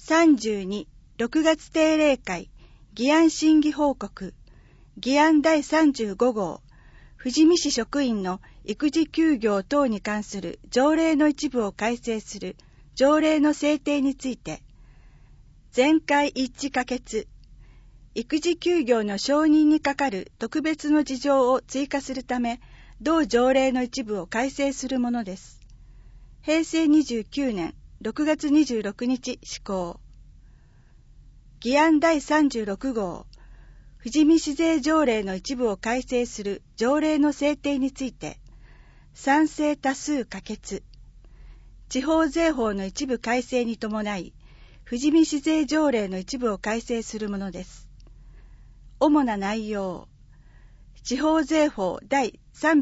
32、6月定例会、議案審議報告、議案第35号、富士見市職員の育児休業等に関する条例の一部を改正する条例の制定について、全会一致可決、育児休業の承認に係る特別の事情を追加するため、同条例の一部を改正するものです。平成29年6月26日施行。議案第36号、富士見市税条例の一部を改正する条例の制定について、賛成多数可決。地方税法の一部改正に伴い、富士見市税条例の一部を改正するものです。主な内容。地方税法第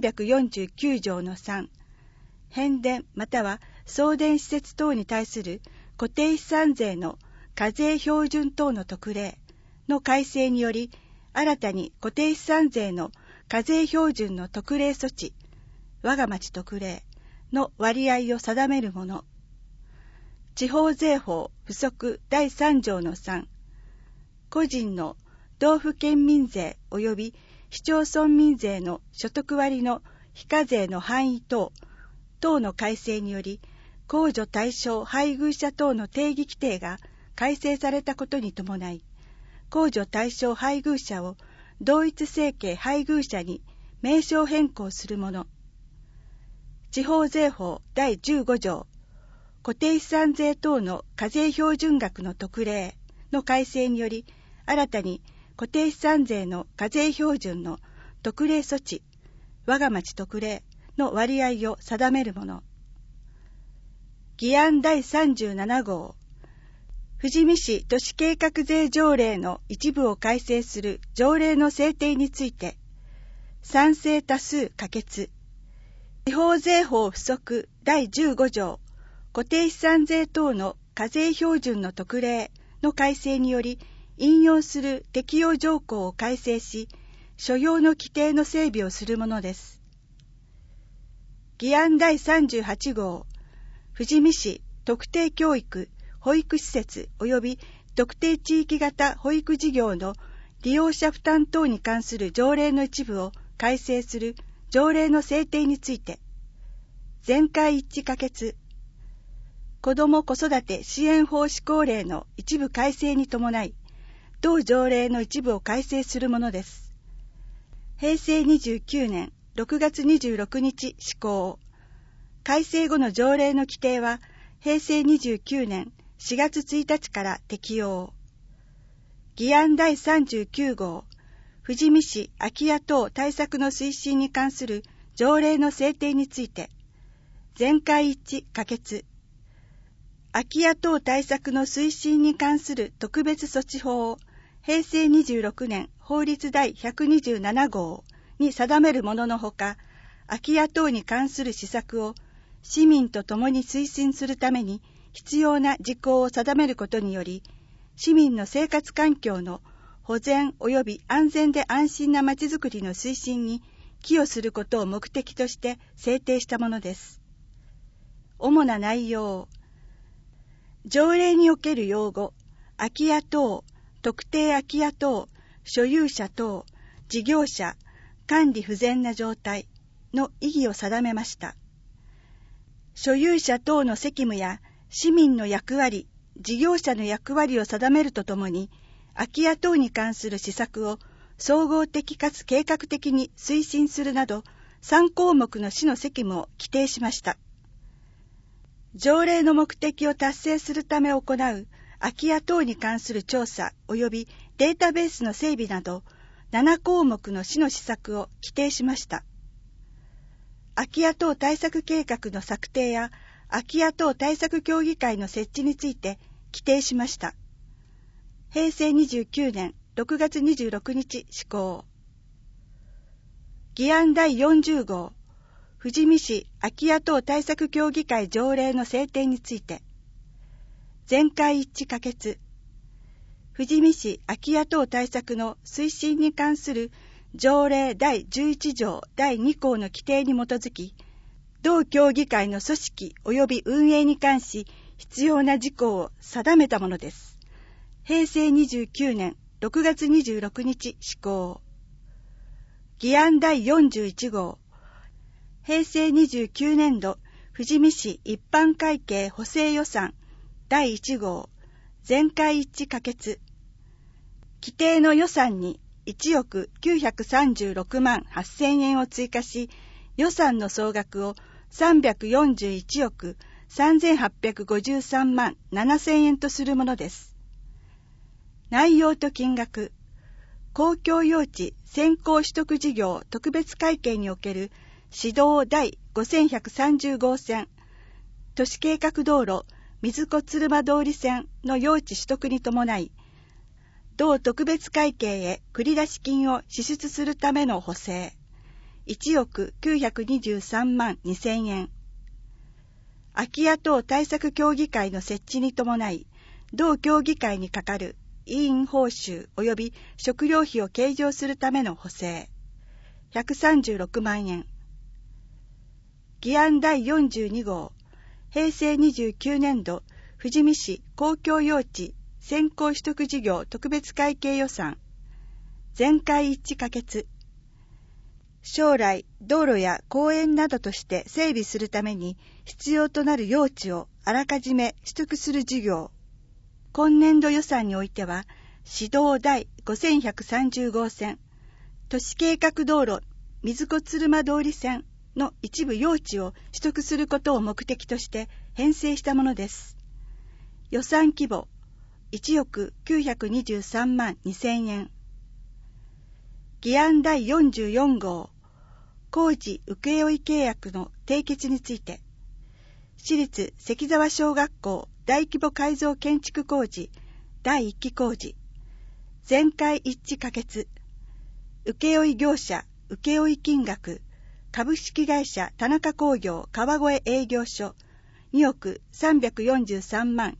349条の3、変電または送電施設等に対する固定資産税の課税標準等の特例の改正により、新たに固定資産税の課税標準の特例措置、我が町特例の割合を定めるもの。地方税法附則第3条の3、個人の道府県民税及び市町村民税の所得割の非課税の範囲等の改正により、控除対象配偶者等の定義規定が改正されたことに伴い、控除対象配偶者を同一生計配偶者に名称変更するもの。地方税法第15条、固定資産税等の課税標準額の特例の改正により、新たに固定資産税の課税標準の特例措置、我が町特例の割合を定めるもの。議案第37号、富士見市都市計画税条例の一部を改正する条例の制定について、賛成多数可決。地方税法附則第15条、固定資産税等の課税標準の特例の改正により、引用する適用条項を改正し、所要の規定の整備をするものです。議案第38号、富士見市特定教育保育施設及び特定地域型保育事業の利用者負担等に関する条例の一部を改正する条例の制定について、全会一致可決。子ども子育て支援法施行令の一部改正に伴い、同条例の一部を改正するものです。平成29年6月26日施行。改正後の条例の規定は、平成29年4月1日から適用。議案第39号、富士見市空き家等対策の推進に関する条例の制定について、全会一致可決。空き家等対策の推進に関する特別措置法を、平成26年法律第127号に定めるもののほか、空き家等に関する施策を市民と共に推進するために必要な事項を定めることにより、市民の生活環境の保全及び安全で安心なまちづくりの推進に寄与することを目的として制定したものです。主な内容。条例における用語、空き家等、特定空き家等、所有者等、事業者、管理不全な状態の意義を定めました。所有者等の責務や市民の役割、事業者の役割を定めるとともに、空き家等に関する施策を総合的かつ計画的に推進するなど、3項目の市の責務を規定しました。条例の目的を達成するため行う空き家等に関する調査及びデータベースの整備など7項目の市の施策を規定しました。空き家等対策計画の策定や空き家等対策協議会の設置について規定しました。平成29年6月26日施行。議案第40号、富士見市空き家等対策協議会条例の制定について、全会一致可決。富士見市空き家等対策の推進に関する条例第11条第2項の規定に基づき、同協議会の組織及び運営に関し必要な事項を定めたものです。平成29年6月26日施行。議案第41号。平成29年度富士見市一般会計補正予算第1号。全会一致可決。規定の予算に1億936万8000円を追加し、予算の総額を341億3853万7000円とするものです。内容と金額。公共用地先行取得事業特別会計における市道第5130号線、都市計画道路水子鶴間通り線の用地取得に伴い、同特別会計へ繰出金を支出するための補正、1億923万2000円。空き家等対策協議会の設置に伴い、同協議会にかかる委員報酬及び食料費を計上するための補正、136万円。議案第42号。平成29年度富士見市公共用地先行取得事業特別会計予算全会一致可決。将来道路や公園などとして整備するために必要となる用地をあらかじめ取得する事業。今年度予算においては市道第5130号線都市計画道路水子鶴間通り線の一部用地を取得することを目的として編成したものです。予算規模1億923万2000円。議案第44号。工事請負契約の締結について、市立関沢小学校大規模改造建築工事第1期工事全会一致可決。請負業者請負金額株式会社田中工業川越営業所2億343万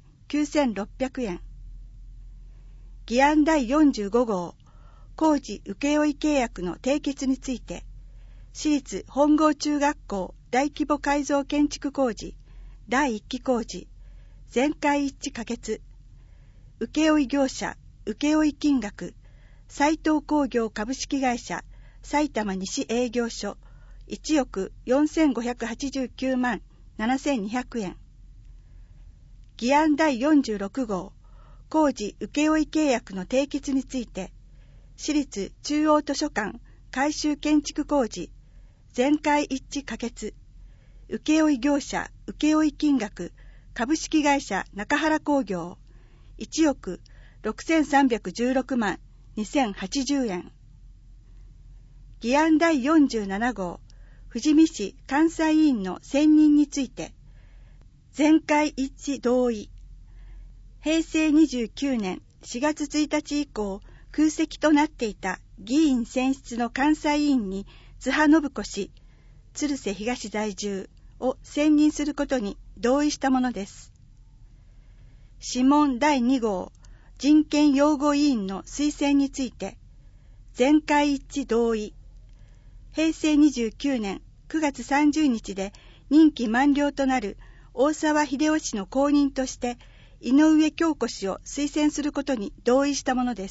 9600円。議案第45号。工事請負契約の締結について、市立本郷中学校大規模改造建築工事第1期工事全会一致可決。請負業者請負金額斉藤工業株式会社埼玉西営業所1億4589万7200円。議案第46号。工事請負契約の締結について、市立中央図書館改修建築工事全会一致可決。請負業者請負金額株式会社中原工業1億6316万2080円。議案第47号。富士見市監査委員の選任について、全会一致同意。平成29年4月1日以降、空席となっていた議員選出の監査委員に津波信子氏、鶴瀬東在住を選任することに同意したものです。諮問第2号人権擁護委員の推薦について、全会一致同意。平成29年9月30日で任期満了となる大沢秀夫氏の後任として井上京子氏を推薦することに同意したものです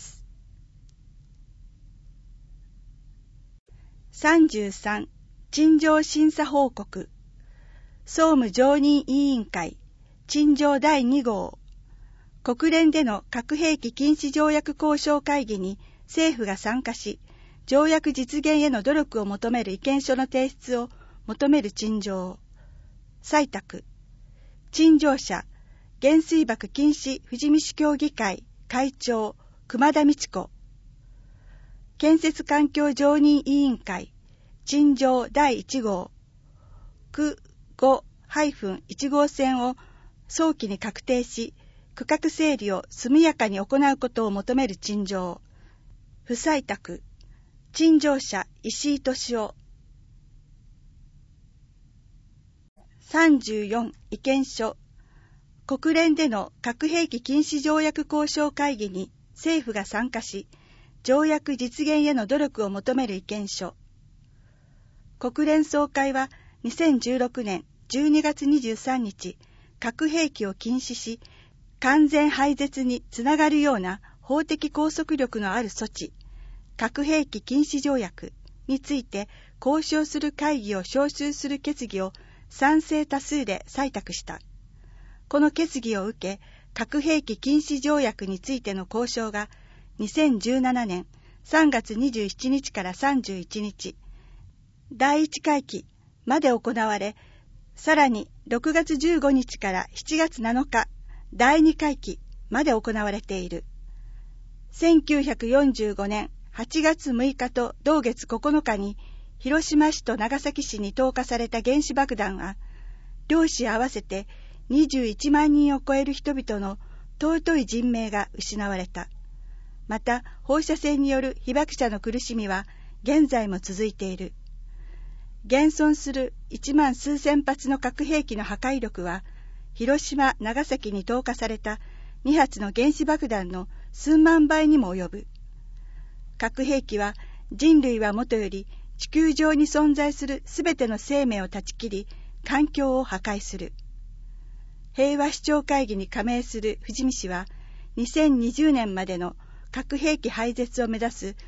。33. 陳情審査報告。総務常任委員会陳情第2号。国連での核兵器禁止条約交渉会議に政府が参加し、条約実現への努力を求める意見書の提出を求める陳情。採択。陳情者、原水爆禁止富士見市協議会会長、熊田美智子。建設環境常任委員会、陳情第1号。区 5-1 号線を早期に確定し、区画整理を速やかに行うことを求める陳情。不採択。陳情者石井俊夫。34. 意見書。国連での核兵器禁止条約交渉会議に政府が参加し、条約実現への努力を求める意見書。国連総会は2016年12月23日、 核兵器を禁止し、完全廃絶につながるような法的拘束力のある措置、核兵器禁止条約について交渉する会議を招集する決議を賛成多数で採択した。この決議を受け、核兵器禁止条約についての交渉が2017年3月27日から31日、第1会期まで行われ、さらに6月15日から7月7日、第2会期まで行われている。1945年8月6日と同月9日に広島市と長崎市に投下された原子爆弾は、両市合わせて21万人を超える人々の尊い人命が失われた。また、放射線による被爆者の苦しみは現在も続いている。現存する1万数千発の核兵器の破壊力は、広島、長崎に投下された2発の原子爆弾の数万倍にも及ぶ。核兵器は人類はもとより地球上に存在するすべての生命を断ち切り、環境を破壊する。平和首長会議に加盟する富士見市は、2020年までの核兵器廃絶を目指す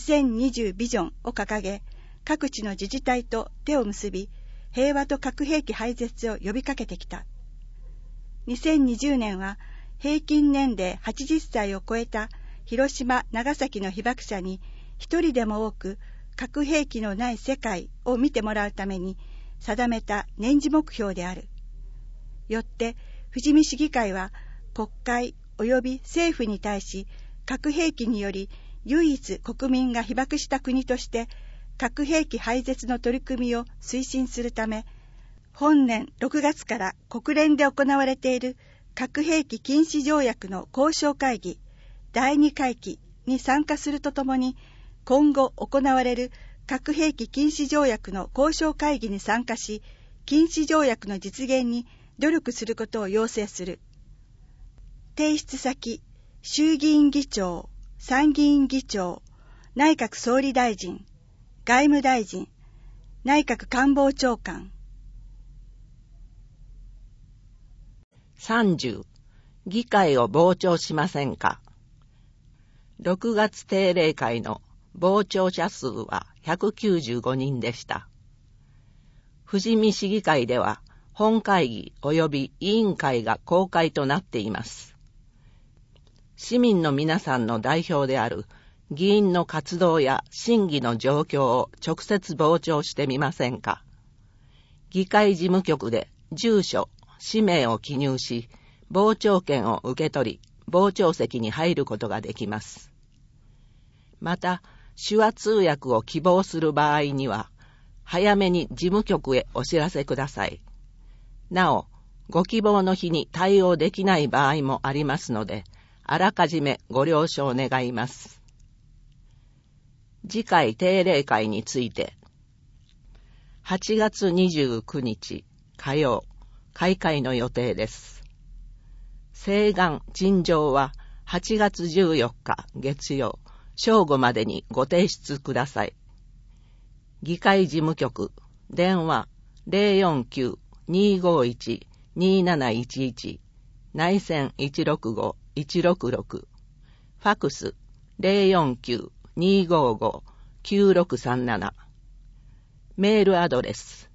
2020ビジョンを掲げ、各地の自治体と手を結び、平和と核兵器廃絶を呼びかけてきた。2020年は平均年齢80歳を超えた広島、長崎の被爆者に一人でも多く核兵器のない世界を見てもらうために定めた年次目標である。よって富士見市議会は国会及び政府に対し、核兵器により唯一国民が被爆した国として核兵器廃絶の取り組みを推進するため、本年6月から国連で行われている核兵器禁止条約の交渉会議第2会期に参加するとともに、今後行われる核兵器禁止条約の交渉会議に参加し、禁止条約の実現に努力することを要請する。提出先、衆議院議長、参議院議長、内閣総理大臣、外務大臣、内閣官房長官。 30. 議会を傍聴しませんか。6月定例会の傍聴者数は195人でした。富士見市議会では本会議及び委員会が公開となっています。市民の皆さんの代表である議員の活動や審議の状況を直接傍聴してみませんか。議会事務局で住所、氏名を記入し、傍聴券を受け取り、傍聴席に入ることができます。また、手話通訳を希望する場合には、早めに事務局へお知らせください。なお、ご希望の日に対応できない場合もありますので、あらかじめご了承願います。次回定例会について、8月29日火曜、開会の予定です。請願陳情は8月14日月曜、正午までにご提出ください。議会事務局、電話 049-251-2711、内線165-166、ファクス 049-255-9637、メールアドレス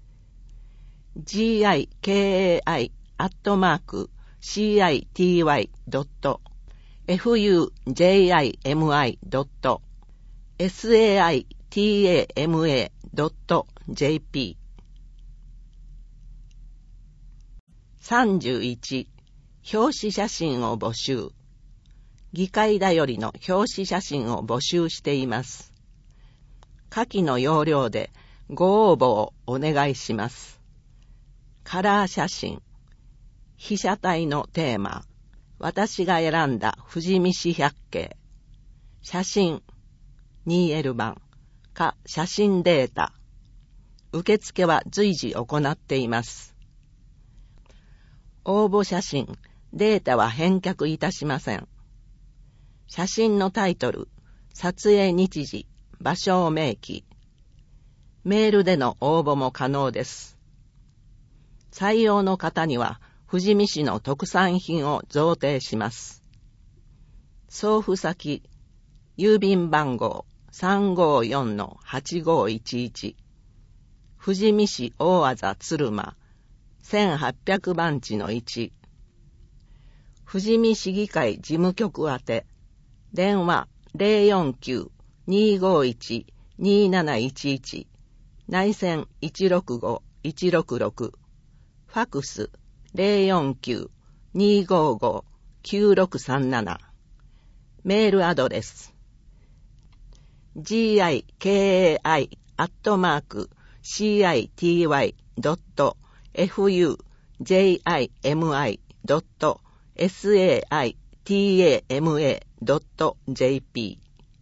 gikai.city.fujimi.satama.jp。 31. 表紙写真を募集。議会だよりの表紙写真を募集しています。下記の要領でご応募をお願いします。カラー写真、被写体のテーマ、私が選んだ富士見市百景、写真、2L 版、か写真データ。受付は随時行っています。応募写真、データは返却いたしません。写真のタイトル、撮影日時、場所を明記。メールでの応募も可能です。採用の方には富士見市の特産品を贈呈します。送付先、郵便番号 354-8511 富士見市大字鶴間1800番地の1、富士見市議会事務局宛て、電話 049-251-2711 内線 165-166 ファクス 049-255-9637 メールアドレス giki@citi.fujimi.satama.jp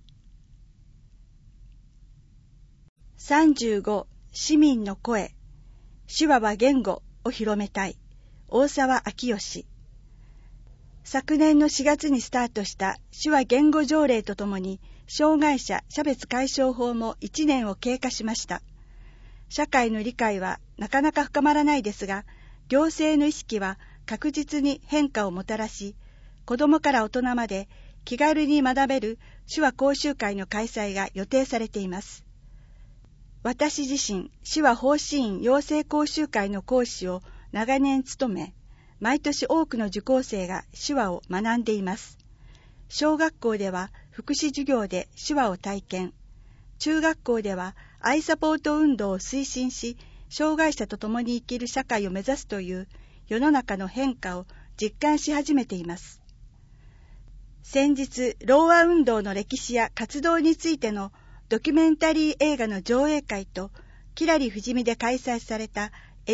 35. 市民の声、手話は言語を広めたい。大沢昭義。昨年の4月にスタートした手話言語条例とともに、障害者差別解消法も1年を経過しました。社会の理解はなかなか深まらないですが、行政の意識は確実に変化をもたらし、子どもから大人まで気軽に学べる手話講習会の開催が予定されています。私自身、手話奉仕員養成講習会の講師を長年務め、毎年多くの受講生が手話を学んでいます。小学校では福祉授業で手話を体験、中学校ではアイサポート運動を推進し、障害者と共に生きる社会を目指すという世の中の変化を実感し始めています。先日、ろうあ運動の歴史や活動についてのドキュメンタリー映画の上映会と、きらり富士見で開催された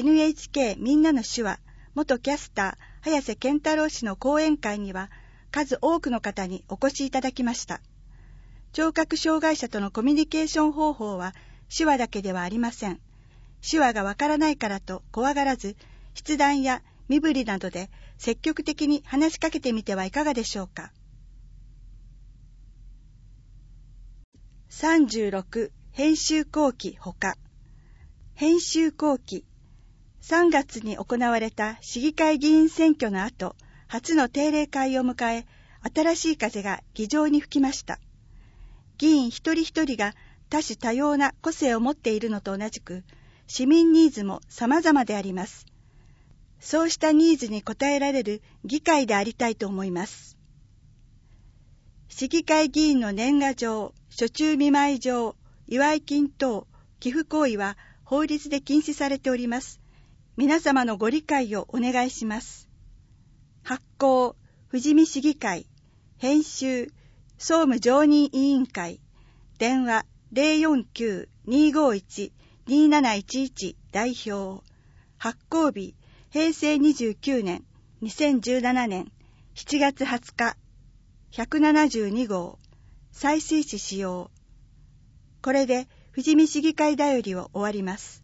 NHK みんなの手話元キャスター早瀬健太郎氏の講演会には、数多くの方にお越しいただきました。聴覚障害者とのコミュニケーション方法は手話だけではありません。手話がわからないからと怖がらず、筆談や身振りなどで積極的に話しかけてみてはいかがでしょうか。36. 編集後期ほか。編集後期。3月に行われた市議会議員選挙の後、初の定例会を迎え、新しい風が議場に吹きました。議員一人一人が多種多様な個性を持っているのと同じく、市民ニーズも様々であります。そうしたニーズに応えられる議会でありたいと思います。市議会議員の年賀状、暑中見舞い状、祝金等、寄付行為は法律で禁止されております。皆様のご理解をお願いします。発行、富士見市議会、編集、総務常任委員会、電話 049-251-2711 代表、発行日、平成29年、2017年7月20日、172号、採水市使用。これで富士見市議会だよりを終わります。